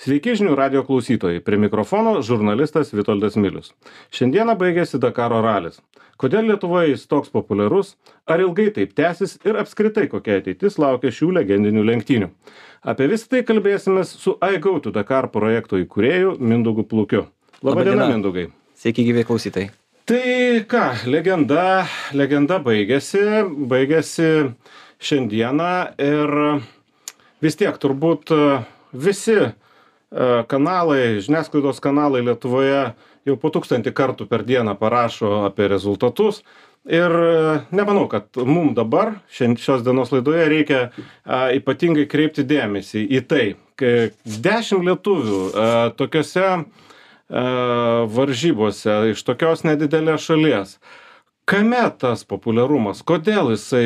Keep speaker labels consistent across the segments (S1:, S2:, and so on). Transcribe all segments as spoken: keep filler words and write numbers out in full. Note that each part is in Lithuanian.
S1: Sveiki žinių radio klausytojai, prie mikrofono žurnalistas Vitoldas Milius. Šiandieną baigėsi Dakaro ralis. Kodėl Lietuvoje jis toks populiarus, ar ilgai taip tęsis ir apskritai kokia ateitis laukia šių legendinių lenktynių. Apie visą tai kalbėsimės su I Go to Dakar projekto įkūrėju Mindaugu Plukiu. Labadiena, Mindaugai.
S2: Sveiki gyvi klausytojai.
S1: Tai ką, legenda, legenda baigėsi, baigėsi šiandieną ir vis tiek turbūt visi kanalai, žiniasklaidos kanalai Lietuvoje jau po tūkstantį kartų per dieną parašo apie rezultatus. Ir nemanau, kad mums dabar, šios dienos laidoje, reikia a, ypatingai kreipti dėmesį į tai, kai dešimt lietuvių a, tokiose a, varžybose iš tokios nedidelės šalies. Kame tas populiarumas? Kodėl jisai,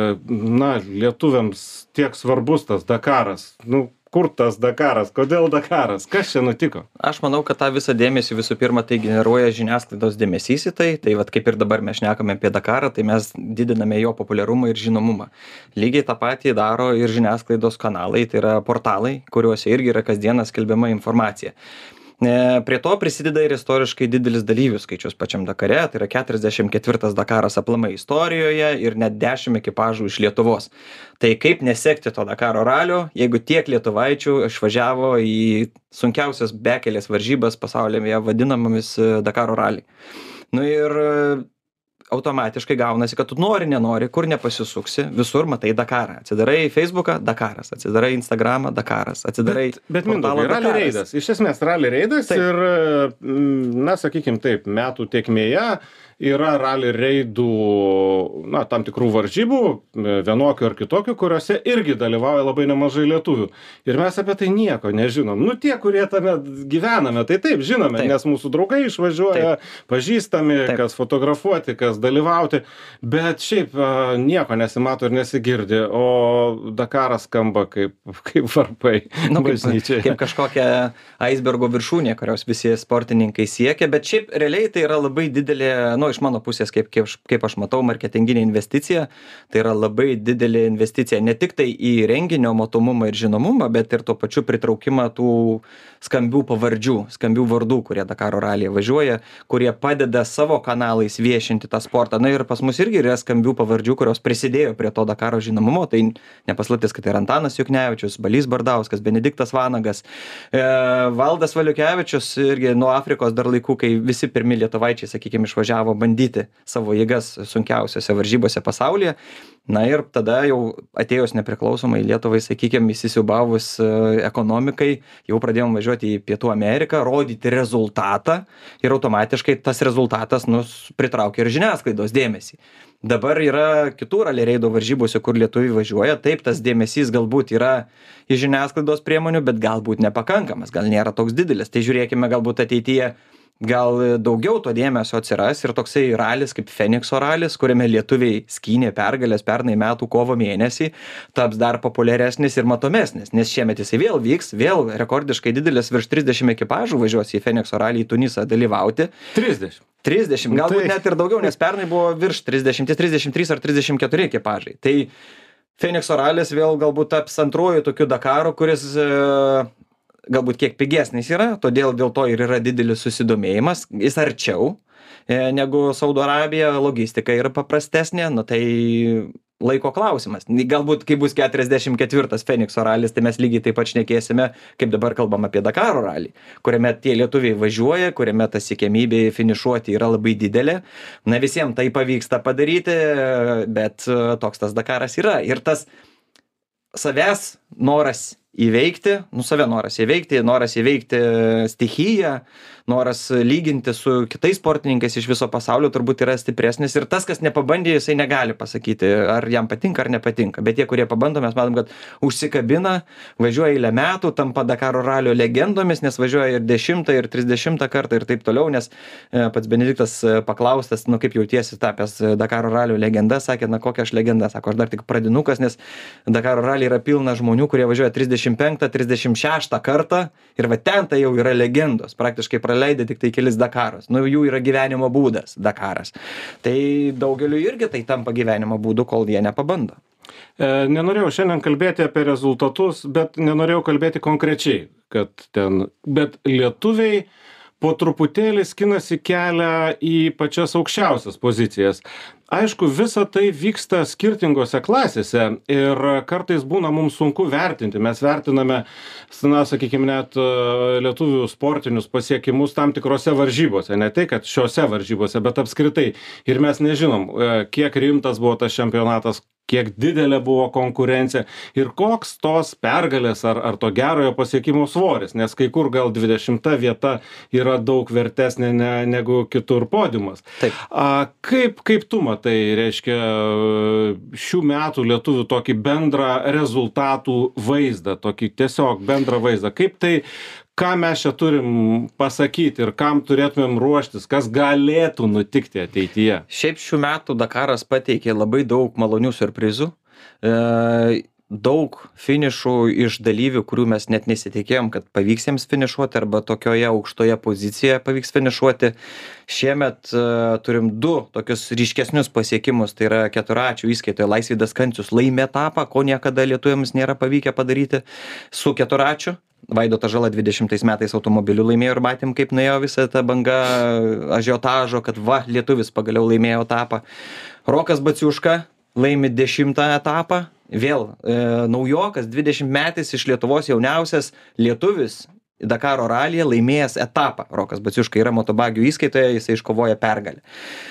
S1: na, lietuviams tiek svarbus tas Dakaras? Nu, kur tas Dakaras? Kodėl Dakaras? Kas čia nutiko?
S2: Aš manau, kad tą visą dėmesį visų pirma tai generuoja žiniasklaidos dėmesys į tai. Tai vat, kaip ir dabar mes šnekame apie Dakarą, tai mes didiname jo populiarumą ir žinomumą. Lygiai tą patį daro ir žiniasklaidos kanalai, tai yra portalai, kuriuose irgi yra kasdieną skelbiama informacija. Prie to prisideda ir istoriškai didelis dalyvių skaičius pačiam Dakare, tai yra keturiasdešimt ketvirtas Dakaras aplamai istorijoje ir net dešimt ekipažų iš Lietuvos. Tai kaip nesekti to Dakaro ralio, jeigu tiek lietuvaičių išvažiavo į sunkiausias bekelės varžybas pasaulyje vadinamomis Dakaro raliai. Nu ir automatiškai gaunasi, kad tu nori, nenori, kur nepasisuksi, visur matai Dakarą. Atsidarai Facebooką, Dakaras, atsidarai Instagramą, Dakaras, atsidarai...
S1: Bet, bet Mindaugai, rally reidas, iš esmės rally reidas taip. Ir, na, sakykim taip, metų tėkmėje yra rally reidų, na, tam tikrų varžybų, vienokių ar kitokių, kuriuose irgi dalyvauja labai nemažai lietuvių. Ir mes apie tai nieko nežinom. Nu, tie, kurie tame gyvename, tai taip, žinome, taip. Nes mūsų draugai išvažiuoja, taip. Pažįstami, taip. Kas fotografuoti, kas dalyvauti, bet šiaip nieko nesimato ir nesigirdi, o Dakaras skamba kaip, kaip varpai.
S2: Nu, kaip, kaip kažkokia aisbergo viršūnė, kurios visi sportininkai siekia, bet šiaip realiai tai yra labai didelė, nu, iš mano pusės, kaip, kaip, kaip aš matau, marketinginė investicija, tai yra labai didelė investicija ne tik tai į renginio matomumą ir žinomumą, bet ir tuo pačiu pritraukimą tų skambių pavardžių, skambių vardų, kurie Dakaro ralyje važiuoja, kurie padeda savo kanalais viešinti tą sportą. Na ir pas mus irgi yra skambių pavardžių, kurios prisidėjo prie to Dakaro žinomumo. Tai nepaslaptis, kad tai yra Antanas Juknevičius, Balys Bardauskas, Benediktas Vanagas, e, Valdas Valiukevičius irgi nuo Afrikos dar laikų, kai visi pirmi lietuvaičiai, sakykime, išvažiavo bandyti savo jėgas sunkiausiose varžybose pasaulyje. Na ir tada jau atėjus nepriklausomai Lietuvai, sakykime, įsisiubavus ekonomikai, jau pradėjom važiuoti į Pietų Ameriką, rodyti rezultatą ir automatiškai tas rezultatas nus pritraukia ir žiniasklaidos dėmesį. Dabar yra kitų rally reido varžybose, kur lietuviai važiuoja, taip tas dėmesys galbūt yra iš žiniasklaidos priemonių, bet galbūt nepakankamas, gal nėra toks didelis. Tai žiūrėkime, galbūt ateityje gal daugiau to dėmesio atsiras ir toksai ralis kaip Fenikso ralis, kuriame lietuviai skynė pergalės pernai metų kovo mėnesį, taps dar populiaresnis ir matomesnis, nes šiemet jisai vėl vyks, vėl rekordiškai didelis, virš trisdešimt ekipažų važiuos į Fenikso ralį į Tunisą dalyvauti.
S1: trisdešimt.
S2: trisdešimt, galbūt tai... net ir daugiau, nes pernai buvo virš trisdešimt, trisdešimt trys ar trisdešimt keturi ekipažai. Tai Fenikso ralis vėl galbūt taps antruoju tokiu Dakaru, kuris galbūt kiek pigesnis yra, todėl dėl to ir yra didelis susidomėjimas, jis arčiau negu Saudo Arabija, logistika yra paprastesnė, nu tai laiko klausimas. Galbūt, kai bus keturiasdešimt ketvirtas Fenikso ralis, tai mes lygiai taip pat šnekėsime, kaip dabar kalbam apie Dakaro ralį, kuriame tie lietuviai važiuoja, kuriame ta siekiamybė finišuoti yra labai didelė. Na visiems tai pavyksta padaryti, bet toks tas Dakaras yra. Ir tas savęs noras įveikti, nu save noras įveikti, noras įveikti stichiją, noras lyginti su kitais sportininkais iš viso pasaulio turbūt yra stipresnis ir tas, kas nepabandė, jisai negali pasakyti, ar jam patinka ar nepatinka. Bet tie, kurie pabando, mes matom, kad užsikabina, važiuoja eilę metų, tampa Dakaro ralio legendomis, nes važiuoja ir dešimtą, ir trisdešimtą kartą ir taip toliau, nes pats Benediktas paklaustas, nu kaip jautiesi tapęs Dakaro ralio legenda, sakė, na kokia aš legenda, sako, aš dar tik pradinukas, nes Dakaro ralį yra pilna žmonių, kurie važiuoja trisdešimt penktą, trisdešimt šeštą kartą ir va ten tai jau yra legendos, praktiškai praleidę tik tai kelis Dakarus, nu jų yra gyvenimo būdas Dakaras. Tai daugeliu irgi tai tampa gyvenimo būdu, kol jie nepabando.
S1: Nenorėjau šiandien kalbėti apie rezultatus, bet nenorėjau kalbėti konkrečiai, kad ten, bet lietuviai po truputėlį skinasi kelią į pačias aukščiausias pozicijas. Aišku, visa tai vyksta skirtingose klasėse ir kartais būna mums sunku vertinti. Mes vertiname, na, sakykime, net lietuvių sportinius pasiekimus tam tikrose varžybose. Ne tai, kad šiose varžybose, bet apskritai. Ir mes nežinom, kiek rimtas buvo tas čempionatas, kiek didelė buvo konkurencija ir koks tos pergalės ar, ar to gerojo pasiekimo svoris, nes kai kur gal dvidešimta vieta yra daug vertesnė ne, negu kitur podiumas.
S2: Taip.
S1: A, kaip, kaip tu matai, reiškia, šių metų lietuvių tokį bendrą rezultatų vaizdą, tokį tiesiog bendrą vaizdą, kaip tai, ką mes čia turim pasakyti ir kam turėtumėm ruoštis, kas galėtų nutikti ateityje?
S2: Šiaip šių metų Dakaras pateikė labai daug malonių siurprizų. E, daug finišų iš dalyvių, kurių mes net nesitikėjom, kad pavyks jiems finišuoti arba tokioje aukštoje pozicijoje pavyks finišuoti. Šiemet e, turim du tokius ryškesnius pasiekimus, tai yra keturračių įskaitoje Laisvydas Kancius laimė etapą, ko niekada lietuviams nėra pavykę padaryti su keturračiu. Vaidotas Žala dvidešimtais metais automobiliu laimėjo ir matėm, kaip nuėjo visa ta banga ažiotažo, kad va, lietuvis pagaliau laimėjo etapą. Rokas Baciuška laimi dešimtą etapą, vėl e, naujokas, dvidešimtmetis iš Lietuvos jauniausias lietuvis Dakaro ralyje laimėjęs etapą. Rokas Baciuška yra motobagių įskaitoje, jisai iškovoja pergalę.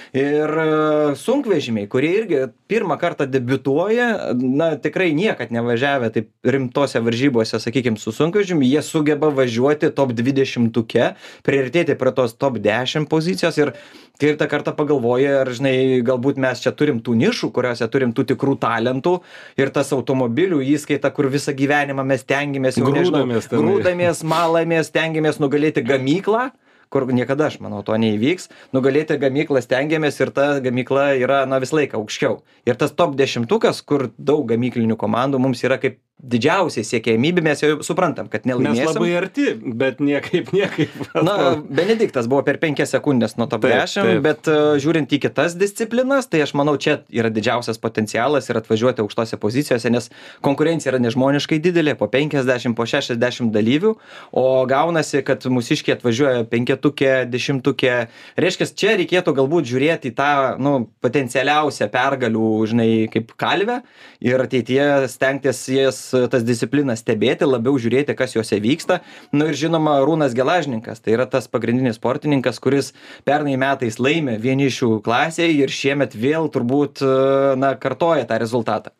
S2: Ir sunkvežimiai, kurie irgi pirmą kartą debiutuoja, na tikrai niekad nevažiavę taip rimtose varžybose, sakykime, su sunkvežimiu, jie sugeba važiuoti top dvidešimtuke, priartėti prie tos top dešimt pozicijos ir kai tą kartą pagalvoja, ar žinai, galbūt mes čia turim tų nišų, kuriuose turim tų tikrų talentų ir tas automobilių įskaita, kur visą gyvenimą mes stengiamės, jau nežinau, grūdamės, malamės, stengiamės nugalėti gamyklą, kur niekada, aš manau, to neįvyks. Nugalėti gamyklą stengiamės ir ta gamykla yra, na, vis laiką aukščiau. Ir tas top dešimtukas, kur daug gamyklinių komandų mums yra kaip didžiausiai siekiamybė, mes jau suprantam, kad nelaimėsim.
S1: Mes labai arti, bet niekaip, niekaip.
S2: Na, Benediktas buvo per penkias sekundės nuo top dešimt, bet uh, žiūrint į kitas disciplinas, tai aš manau, čia yra didžiausias potencialas ir atvažiuoti aukštose pozicijose, nes konkurencija yra nežmoniškai didelė, po penkiasdešimt, po šešiasdešimt dalyvių, o gaunasi, kad mūsiškiai atvažiuoja penketukė, dešimtukė. Reiškia, čia reikėtų galbūt žiūrėti į tą, nu, potencialiausią pergalių, žinai, kaip kalvę ir ateityje stengtis jas tas disciplinas stebėti, labiau žiūrėti, kas juose vyksta. Nu ir žinoma, Arūnas Gelažninkas, tai yra tas pagrindinis sportininkas, kuris pernai metais laimė vienišių klasėje ir šiemet vėl turbūt, na, kartoja tą rezultatą.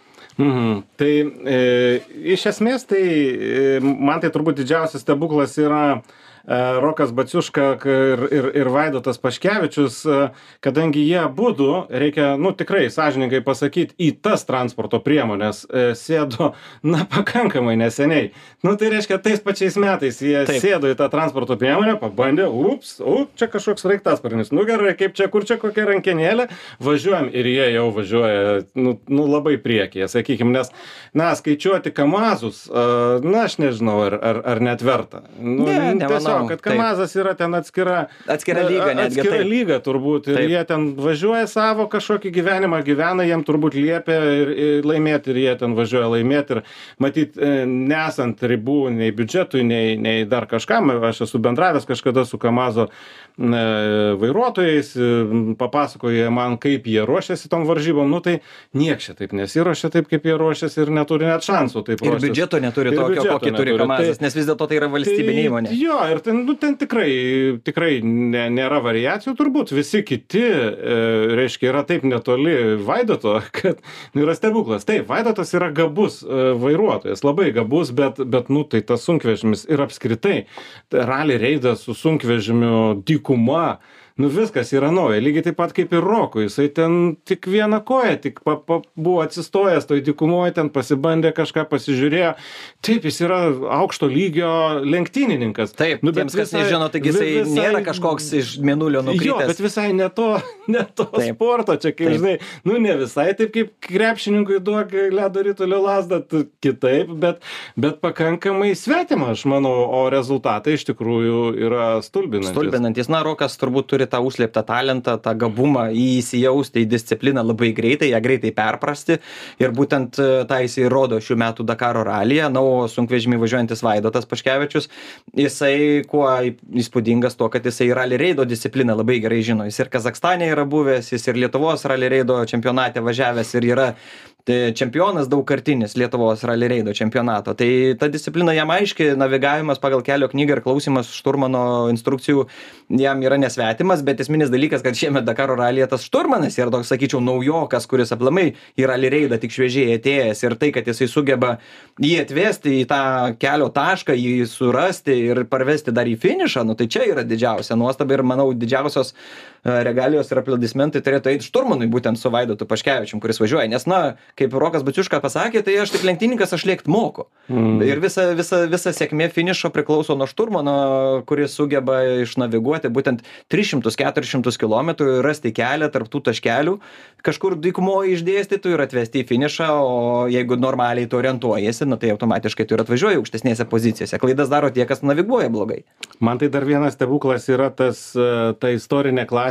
S1: Mhm. Tai e, iš esmės, tai e, man tai turbūt didžiausias stebuklas yra Rokas Baciuška ir, ir, ir Vaidotas Paškevičius, kadangi jie abudu, reikia, nu, tikrai sąžininkai pasakyti, į tas transporto priemonės sėdo, na, pakankamai neseniai. Nu, tai reiškia, tais pačiais metais jie Taip. sėdo į tą transporto priemonę, pabandė, ups, up, čia kažkoks raiktasparnis, nu gerai, kaip čia, kur čia kokia rankenėlė, važiuojam ir jie jau važiuoja, nu, nu labai priekyje, sakykime, nes, na, skaičiuoti kamazus, na, aš nežinau, ar, ar, ar net verta. Nu,
S2: ne, nemanau.
S1: Kad Kamazas yra ten atskira,
S2: atskira lyga, netgi
S1: atskira
S2: taip.
S1: lyga turbūt ir taip. Jie ten važiuoja savo kažkokį gyvenimą, gyvena, jiem turbūt liepia ir, ir laimėti ir jie ten važiuoja laimėti ir matyt, nesant ribų nei biudžetui, nei, nei dar kažkam, aš esu bendravęs kažkada su Kamazo vairuotojais, papasakoja man, kaip jie ruošiasi tom varžybom, nu tai nieks čia taip nesiruošia taip, kaip jie ruošiasi ir neturi net šansų taip ruoštis.
S2: Ir biudžeto neturi
S1: ir
S2: tokio,
S1: biudžeto
S2: kokį
S1: neturi.
S2: turi Kamazas, tai, nes vis dėlto tai yra valstybinė
S1: tai,
S2: įmonė.
S1: Jo, ir ten, nu, ten tikrai, tikrai ne, nėra variacijų turbūt, visi kiti, e, reiškia, yra taip netoli Vaidoto, kad nu, yra stebuklas. Taip, Vaidotas yra gabus e, vairuotojas, labai gabus, bet, bet, nu, tai tas sunkvežimis ir apskritai, rally reidas su sunkvežimiu dykuma, nu viskas yra nauja, lygiai taip pat kaip ir Rokui, jisai ten tik vieną koją, tik pa, pa, buvo atsistojęs toj dykumoje, ten pasibandė kažką, pasižiūrėjo, taip, jis yra aukšto lygio lenktynininkas.
S2: Taip, nu, tiems, kas visai, nežino, taigi jisai visai, nėra kažkoks iš mėnulio nukritęs.
S1: Jo, bet visai ne to, ne to sporto, čia kaip taip. Žinai, nu ne visai taip kaip krepšininkui duok ledo ritulio lazdą, kitaip, bet, bet pakankamai svetima, aš manau, o rezultatai iš tikrųjų yra stulbinantis.
S2: Stulbinantis, na, Rokas turbūt turi turi tą užslėptą talentą, tą gabumą įsijausti į discipliną labai greitai, ją greitai perprasti ir būtent tą jisai rodo šių metų Dakaro ralyje. Na, o sunkvežimį važiuojantis Vaidotas Paškevičius, jisai kuo įspūdingas to, kad jisai rally reido discipliną labai gerai žino. Jis ir Kazakstane yra buvęs, jis ir Lietuvos rally reido čempionate važiavęs ir yra tai čempionas daugkartinis Lietuvos rally reido čempionato. Tai ta disciplina jam aiški, navigavimas pagal kelio knygą ir klausimas šturmano instrukcijų jam yra nesvetimas, bet esminis dalykas, kad šiemet Dakaro ralyje tas šturmanas yra toks, sakyčiau, naujokas, kuris aplamai į rally reidą tik šviežiai atėjęs ir tai, kad jisai sugeba jį atvesti į tą kelio tašką, jį surasti ir parvesti dar į finišą, nu tai čia yra didžiausia nuostaba ir manau didžiausios regalijos ir aplodismentai turėtų eiti šturmanui būtent su Vaidotu Paškevičium, kuris važiuoja, nes na, kaip Rokas Baciuška pasakė, tai aš tik lenktynininkas, aš lėkt moku. Mm. Ir visa, visa, visa sėkmė finišo priklauso nuo šturmano, kuris sugeba išnaviguoti būtent tris šimtus keturis šimtus kilometrų ir rasti kelią tarp tų taškelių, kažkur dykumoje išdėstytų ir atvesti į finišą, o jeigu normaliai tu orientuojasi, na tai automatiškai tu ir atvažiuoji aukštesnėse pozicijose. Klaidas daro tie, kas naviguoja blogai.
S1: Man tai dar vienas stebuklas yra tas, ta istorinė klasė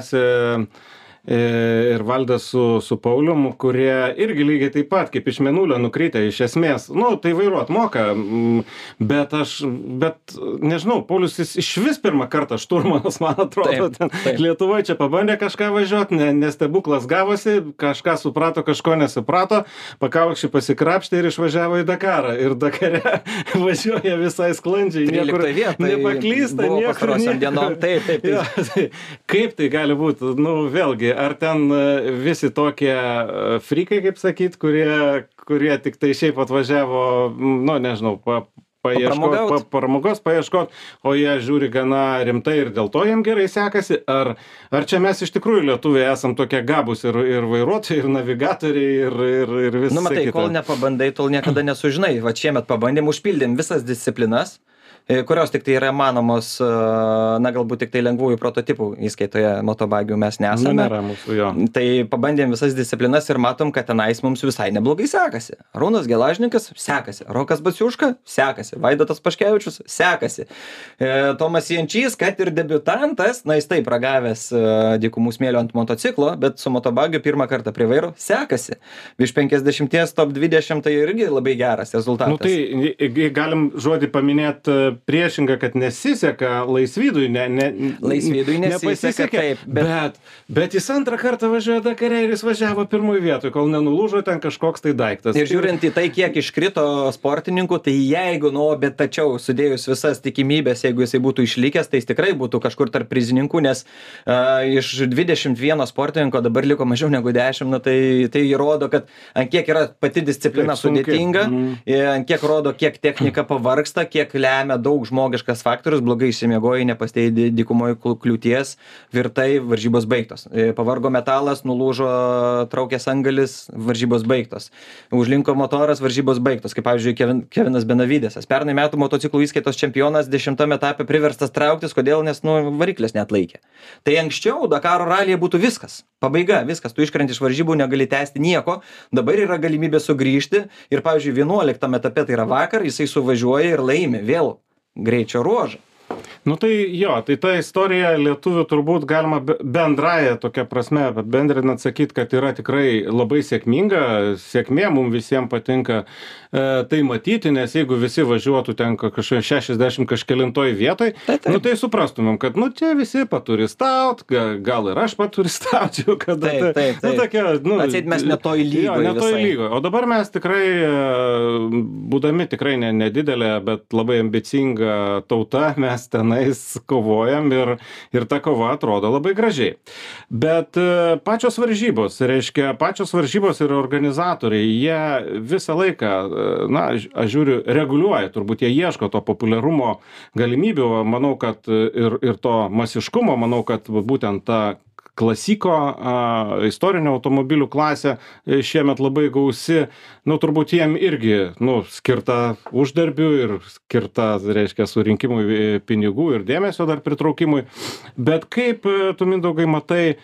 S1: ir Valdas su, su Paulium, kurie irgi lygiai taip pat, kaip iš mėnulio nukritę iš esmės, nu, tai vairuot moka, bet aš, bet, nežinau, Paulius jis iš vis pirmą kartą šturmanas, man atrodo,
S2: taip, taip.
S1: ten Lietuvoje čia pabandė kažką važiuoti, ne, nestebuklas gavosi, kažką suprato, kažko nesuprato, pakaukščiai pasikrapštė ir išvažiavo į Dakarą, ir Dakare važiuoja visai sklandžiai, niekur nepaklysta, niekur
S2: dienom, taip, taip, taip.
S1: Ja, tai, kaip tai gali būti, nu, vėlgi, ar ten visi tokie frikai, kaip sakyt, kurie, kurie tik tai šiaip atvažiavo, nu, nežinau, pa, paieškot, pa, pramogos paieškot, o jie žiūri gana rimtai ir dėl to jiem gerai sekasi, ar, ar čia mes iš tikrųjų lietuviai esam tokie gabūs ir, ir vairuotojai, ir navigatoriai, ir, ir, ir visą
S2: nu, matai,
S1: kitą.
S2: Kol nepabandai, tol niekada nesužinai. Va šiemet pabandėm, užpildėm visas disciplinas, kurios tik tai yra manomos, na galbūt tik tai lengvųjų prototipų įskaitoje motobagių mes nesame.
S1: Nu, nėra mūsų, jo.
S2: Tai pabandėm visas disciplinas ir matom, kad tenais mums visai neblogai sekasi. Arūnas Gelažnikas sekasi, Rokas Baciuška sekasi, Vaidotas Paškevičius sekasi. E, Tomas Jančys, kad ir debiutantas, na jis taip ragavęs e, dykumų smėlio ant motociklo, bet su motobagiu pirmą kartą prie vairo sekasi. Virš penkiasdešimties top dvidešimt tai irgi labai geras rezultatas.
S1: Nu tai galim žodį paminėti priešinga, kad nesiseka Laisvydui, ne, ne,
S2: Laisvydui nesiseka, taip,
S1: bet... bet, bet jis antrą kartą važiuoja Dakare ir jis važiavo pirmųjų vietoj, kol nenulūžo ten kažkoks tai daiktas.
S2: Ir žiūrint į tai, kiek iškrito sportininkų, tai jeigu, nu, bet tačiau sudėjus visas tikimybės, jeigu jisai būtų išlikęs, tai jis tikrai būtų kažkur tarp prizininkų, nes uh, iš dvidešimt vieno sportininko dabar liko mažiau negu dešimt, nu, tai, tai įrodo, kad ant kiek yra pati disciplina taip, sudėtinga, mm. ant kiek rodo, kiek technika pavargsta, kiek lemia daug žmogiškas faktorius, blogai išsimiegojai, nepastėjai dykumoje kliūties, virtai, varžybos baigtos. Pavargo metalas, nulūžo traukės angalis, varžybos baigtos. Užlinko motoras, varžybos baigtos. Kaip pavyzdžiui, Kevin, Kevinas Benavydėsas. Pernai metų motociklų įskaitos čempionas dešimtame etape priverstas trauktis, kodėl, nes nu, variklės neatlaikė. Tai anksčiau Dakaro ralyje būtų viskas. Pabaiga, viskas. Tu iškrenti iš varžybų, negali tęsti nieko. Dabar yra galimybė sugrįžti ir, pavyzdžiui, vienuoliktame etape, tai yra vakar, jisai suvažiuoja ir laimi vėl greičio ruožą.
S1: Nu tai jo, tai ta istorija lietuvių turbūt galima bendraja tokia prasme apibendrinant sakyti, kad yra tikrai labai sėkminga, sėkmė mums visiems patinka e, tai matyti, nes jeigu visi važiuotų ten kažkoje šešiasdešimt kažkelintoj vietoj, tai, tai. Nu tai suprastumėm, kad nu čia visi paturistaut, gal, gal ir aš paturistaučiau, kad
S2: taip, taip, taip.
S1: Nu, tokia, nu,
S2: atseit mes netoj lygoje.
S1: Jo, netoj lygoje. O dabar mes tikrai, būdami tikrai ne, nedidelė, bet labai ambicinga tauta, mes tenais kovojam ir, ir ta kova atrodo labai gražiai. Bet pačios varžybos, reiškia, pačios varžybos ir organizatoriai, jie visą laiką, na, aš žiūriu, reguliuoja, turbūt jie ieško to populiarumo galimybių, manau, kad ir, ir to masiškumo, manau, kad būtent ta klasiko a, istorinio automobilių klasė šiemet labai gausi, nu turbūt jiem irgi, nu, skirta uždarbių ir skirta, reiškia, surinkimui pinigų ir dėmesio dar pritraukimui. Bet kaip tu, Mindaugai, matai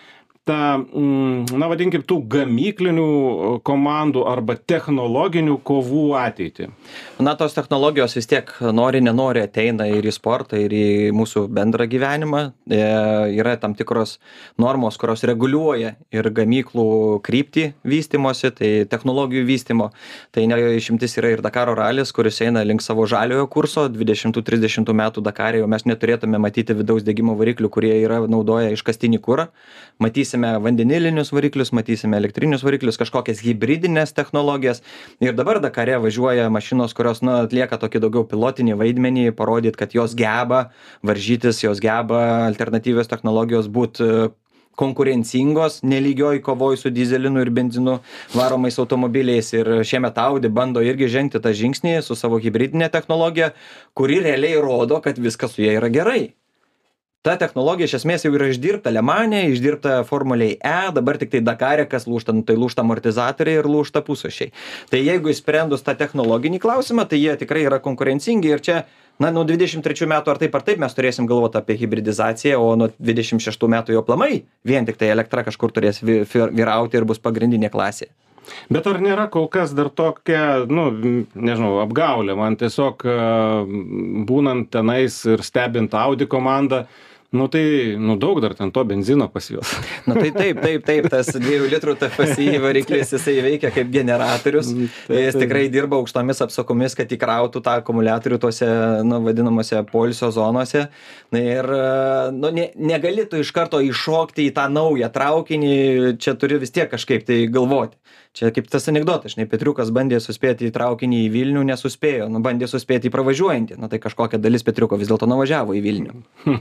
S1: tą, na vadinkim, tų gamyklinių komandų arba technologinių kovų ateitį?
S2: Na, tos technologijos vis tiek nori, nenori ateina ir į sportą, ir į mūsų bendrą gyvenimą. E, yra tam tikros normos, kurios reguliuoja ir gamyklų kryptį vystimosi, tai technologijų vystymo. Tai ne išimtis yra ir Dakaro ralis, kuris eina link savo žaliojo kurso. dvidešimtų trisdešimtų metų Dakare jau mes neturėtume matyti vidaus degimo variklių, kurie yra naudoja iškastinį kurą. Matysime vandenilinius variklius, matysime elektrinius variklius, kažkokias hybridinės technologijas. Ir dabar Dakare važiuoja mašinos, kurios nu, atlieka tokį daugiau pilotinį vaidmenį, parodyti, kad jos geba varžytis, jos geba alternatyvios technologijos būti konkurencingos, nelygioj kovoj su dyzelinu ir benzinu varomais automobiliais. Ir šiemet Audi bando irgi žengti tą žingsnį su savo hybridinė technologija, kuri realiai rodo, kad viskas su ja yra gerai. Ta technologija iš esmės jau yra išdirbta Le Mane, išdirbta Formuliai E, dabar tik tai Dakare, kas lūžta, nu, tai lūžta amortizatoriai ir lūžta pusušiai. Tai jeigu įsprendus tą technologinį klausimą, tai jie tikrai yra konkurencingi ir čia, na, nuo dvidešimt trečių metų ar taip ar taip mes turėsim galvoti apie hybridizaciją, o nuo dvidešimt šeštų metų jau aplamai vien tik tai elektra kažkur turės vyrauti ir bus pagrindinė klasė.
S1: Bet ar nėra kol kas dar tokia, nu, nežinau, apgaulė, man tiesiog būnant tenais ir stebint Audi komandą, nu tai, nu daug dar ten to benzino pas juos.
S2: Na tai taip, taip, taip, tas dviejų litrų T F S I variklis, jisai veikia kaip generatorius, jis tikrai dirba aukštomis apsakomis, kad įkrautų tą akumuliatorių tuose, nu, vadinamuose poilsio zonuose. Na ir, nu, ne, negali tu iš karto iššokti į tą naują traukinį, čia turi vis tiek kažkaip tai galvoti. Čia kaip tas anekdotas, žinai, Petriukas bandė suspėti į traukinį į Vilnių, nesuspėjo, nu bandė suspėti į pravažiuojantį, na tai kažkokia dalis Petriuko vis dėlto nuvažiavo į Vilnių.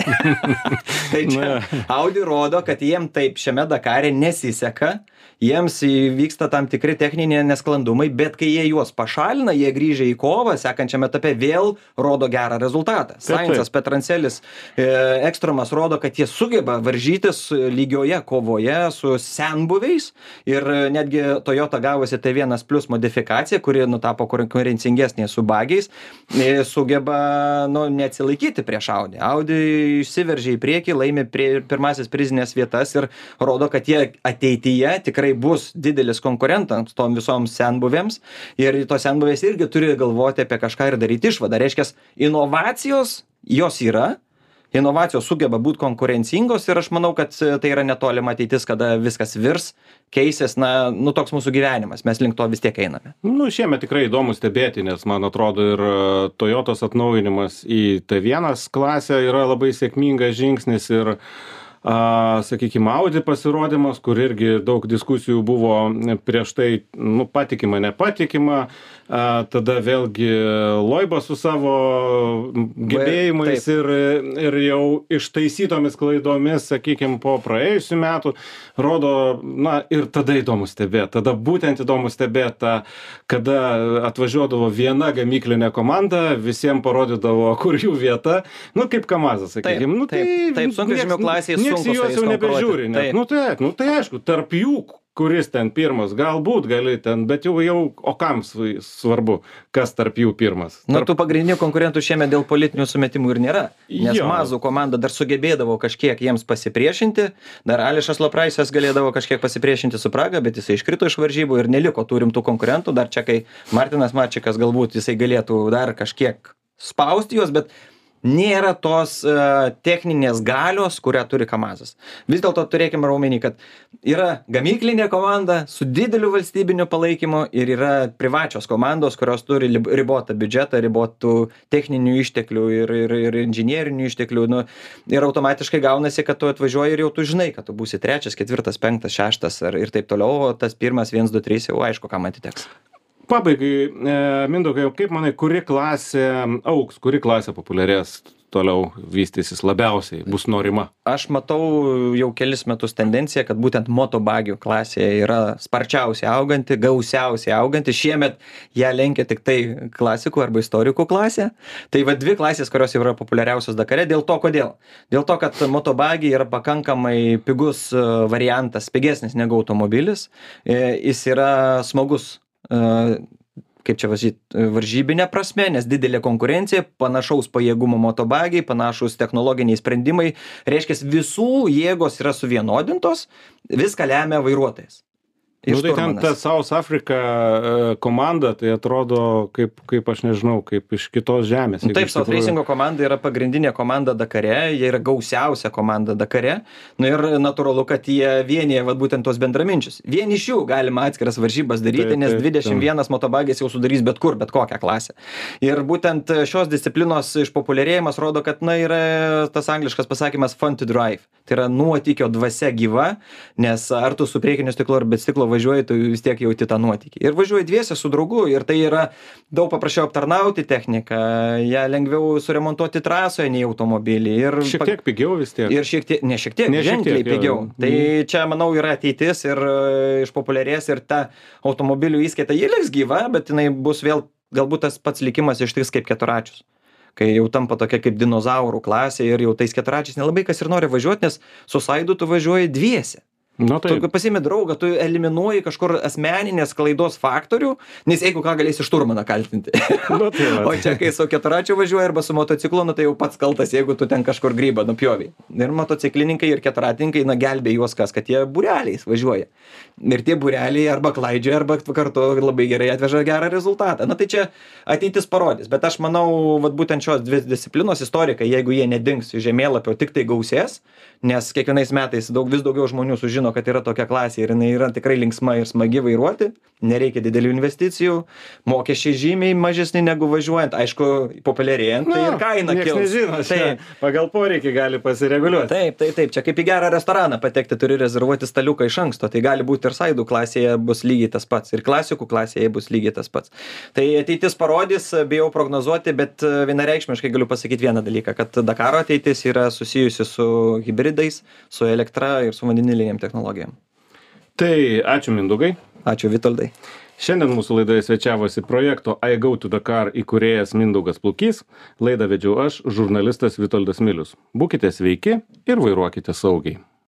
S2: Tai čia Audi rodo, kad jiem taip šiame Dakare nesiseka, jiems vyksta tam tikri techniniai nesklandumai, bet kai jie juos pašalina, jie grįžę į kovą, sekančiame etape vėl rodo gerą rezultatą. Sainzas, Petrancelis, e, Ekstrumas rodo, kad jie sugeba varžytis lygioje kovoje su senbuviais ir netgi Toyota gavosi T vienas plus modifikacija, kuri nutapo konkurencingesnė su bagiais, e, sugeba nu, neatsilaikyti prieš Audi. Audi išsiveržė į priekį, laimė prie, pirmasis prizinės vietas ir rodo, kad jie ateityje tikrai bus didelis konkurentas tom visoms senbuvėms ir tos senbuvės irgi turi galvoti apie kažką ir daryti išvadą. Reiškia, inovacijos jos yra, inovacijos sugeba būti konkurencingos ir aš manau, kad tai yra netolima ateitis, kada viskas virs, keisis, na, nu toks mūsų gyvenimas, mes link to vis tiek einame.
S1: Nu, šiemet tikrai įdomu stebėti, nes man atrodo ir Toyotos atnaujinimas į T vienas klasę yra labai sėkmingas žingsnis ir A, sakykime, Audi pasirodymas, kur irgi daug diskusijų buvo prieš tai, nu, patikima, nepatikima, a, tada vėlgi Loiba su savo gebėjimais ir, ir jau ištaisytomis klaidomis, sakykime, po praėjusių metų, rodo, na, ir tada įdomu stebėti, tada būtent įdomu stebėti, kada atvažiuodavo viena gamyklinė komanda, visiems parodydavo, kur jų vieta, nu, kaip Kamazas, sakykime. Nu, tai,
S2: taip, taip, sunkvežimių klasėje sunku
S1: nieks juos jau nebežiūri, net. Nu, tai, nu, tai aišku, tarp jų, kuris ten pirmas, galbūt gali ten, bet jau, jau o kam svarbu, kas tarp jų pirmas.
S2: Tarp... Nu, tų pagrindinių konkurentų šiemet dėl politinių sumetimų ir nėra, nes jo. Mazų komanda dar sugebėdavo kažkiek jiems pasipriešinti, dar Ališas Lopraisas galėdavo kažkiek pasipriešinti su Praga, bet jisai iškrito iš varžybų ir neliko tų rimtų konkurentų, dar čia kai Martinas Mačikas galbūt jisai galėtų dar kažkiek spausti juos, bet nėra tos uh, techninės galios, kurią turi Kamazas. Vis dėlto turėkime raumenį, kad yra gamyklinė komanda su dideliu valstybiniu palaikymu ir yra privačios komandos, kurios turi ribotą biudžetą, ribotų techninių išteklių ir, ir, ir inžinierinių išteklių. Nu, ir automatiškai gaunasi, kad tu atvažiuoji ir jau tu žinai, kad tu būsi trečias, ketvirtas, penktas, šeštas ir, ir taip toliau, o tas pirmas, vienas, du, trys jau aišku, kam atiteks.
S1: Pabaigai, e, Mindaugai, kaip manai, kuri klasė augs, kuri klasė populiarės, toliau vystysis labiausiai, bus norima?
S2: Aš matau jau kelis metus tendenciją, kad būtent motobagių klasė yra sparčiausiai auganti, gausiausiai auganti. Šiemet ją lenkia tik tai klasikų arba istorikų klasė. Tai va dvi klasės, kurios jau yra populiariausios Dakare. Dėl to kodėl? Dėl to, kad motobagiai yra pakankamai pigus variantas, pigesnis negu automobilis. Jis yra smagus kaip čia važyt, varžybinė prasme, nes didelė konkurencija, panašaus pajėgumo motobagiai, panašus technologiniai sprendimai, reiškia, visų jėgos yra suvienodintos, viską lemia vairuotojas.
S1: Nu, tai ten ta South Africa komanda, tai atrodo kaip, kaip aš nežinau, kaip iš kitos žemės.
S2: Nu, taip, South Racingo komanda yra pagrindinė komanda Dakare, jie yra gausiausia komanda Dakare. Nu ir natūralu, kad jie vienyje vat, būtent tos bendraminčius. Vien iš jų galima atskiras varžybas daryti, taip, nes dvidešimt vienas motobagis jau sudarys bet kur, bet kokią klasę. Ir būtent šios disciplinos išpopuliarėjimas rodo, kad na, yra tas angliškas pasakymas fun to drive. Tai yra nuotykio dvasia gyva, nes ar tu su priekiniu stiklu ar be stiklo važiuoji, tu vis tiek jauti tą nuotykį. Ir važiuoji dviese su draugu, ir tai yra daug paprasčiau aptarnauti techniką, ją lengviau suremontuoti trasoje nei automobilį. Ir
S1: šiek tiek pigiau vis tiek.
S2: Ir šiek tiek, ne šiek tiek,
S1: ne šiek
S2: ženkliai
S1: tiek,
S2: pigiau.
S1: Jau.
S2: Tai čia, manau, yra ateitis ir išpopuliarės ir ta automobilių įskaita, ji liks gyva, bet jinai bus vėl galbūt tas pats likimas ištiks kaip keturračius. Kai jau tampa tokia kaip dinozaurų klasė ir jau tais keturračiais nelabai kas ir nori važiuoti, nes su Saidu tu važiuoji dviese.
S1: Nu, tai...
S2: Tu pasiimi draugą, tu eliminuoji kažkur asmeninės klaidos faktorių, nes jeigu ką galėsi šturmaną kaltinti.
S1: Nu, tai
S2: o čia kai su keturračiu važiuoji arba su motociklu, nu, tai jau pats kaltas, jeigu tu ten kažkur grybą nupjoviai. Ir motociklininkai ir keturratininkai, na, gelbė juos kas, kad jie būreliais važiuoja. Ir tie būreliai arba klaidžioja, arba kartu labai gerai atveža gerą rezultatą. Na tai čia ateitis parodys, bet aš manau, vat, būtent šios dvi disciplinos istorikai, jeigu jie nedings iš žemėlapio, tik tai gausės, nes kiekvienais metais daug, vis daugiau žmonių sužino, kad yra tokia klasė ir jinai yra tikrai linksma ir smagi vairuoti, nereikia didelių investicijų, mokesčiai žymiai mažesni negu važiuojant, aišku, populiarėjant, tai ir kaina kils.
S1: Nežino, taip, pagal poreikį gali pasireguliuoti.
S2: Taip, taip, taip, čia kaip į gerą restoraną patekti, turi rezervuoti staliuką iš anksto, tai gali būti ir Saidų klasėje bus lygiai tas pats, ir klasikų klasėje bus lygiai tas pats. Tai ateitis parodys, bijau prognozuoti, bet vienareikšmiškai galiu pasakyti vieną dalyką, kad Dakaro ateitis yra susijusi su hibridais, su elektra ir su vandeniliniam technologijom.
S1: Tai ačiū Mindaugai.
S2: Ačiū Vitoldai.
S1: Šiandien mūsų laidoje svečiavosi projekto I Go to Dakar įkūrėjas Mindaugas Plukys. Laidą vedžiau aš, žurnalistas Vitoldas Milius. Būkite sveiki ir vairuokite saugiai.